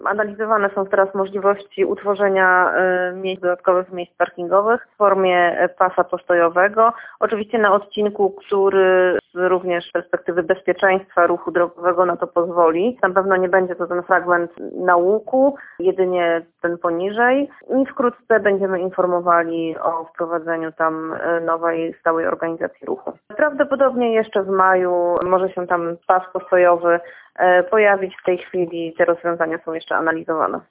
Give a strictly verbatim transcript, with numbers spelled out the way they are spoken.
Analizowane są teraz możliwości utworzenia miejsc, dodatkowych miejsc parkingowych w formie pasa postojowego. Oczywiście na odcinku, który również z perspektywy bezpieczeństwa ruchu drogowego na to pozwoli. Na pewno nie będzie to ten fragment na łuku, jedynie ten poniżej. I wkrótce będziemy informowali o wprowadzeniu tam nowej stałej organizacji ruchu. Prawdopodobnie jeszcze w maju może się tam pas postojowy pojawić. W tej chwili te rozwiązania są jeszcze analizowane.